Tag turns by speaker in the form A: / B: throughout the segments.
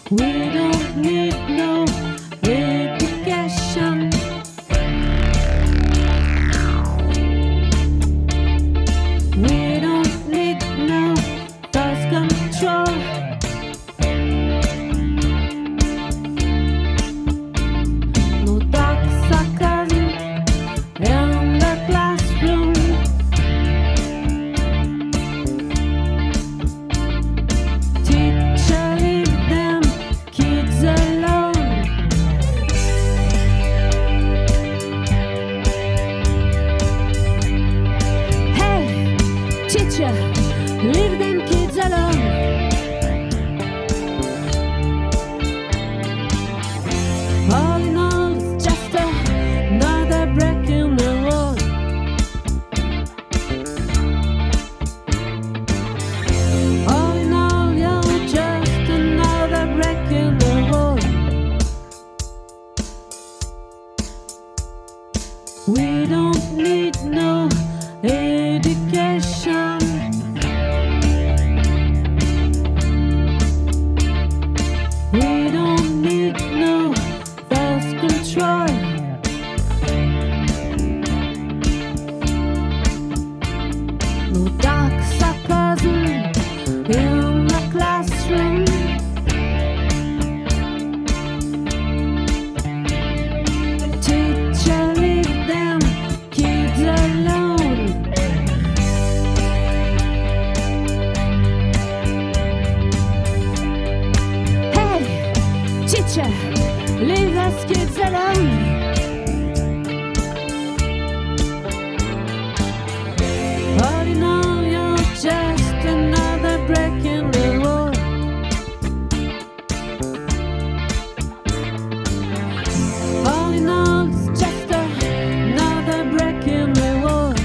A: We don't need no education. We don't need no thought control. No dark sarcasm in the classroom. Teacher, leave them kids alone. Hey, teacher, leave them kids alone. All in all, it's just another break in the road. All in all, you're just another break in the road. We don't need no education. We don't need no self-control. No dark sarcasm in the classroom. Teacher, leave them kids alone. Hey, teacher, leave us kids alone. All in all, you're just another break in the road. All in all, it's just another break in the road.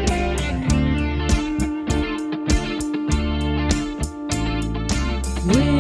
A: We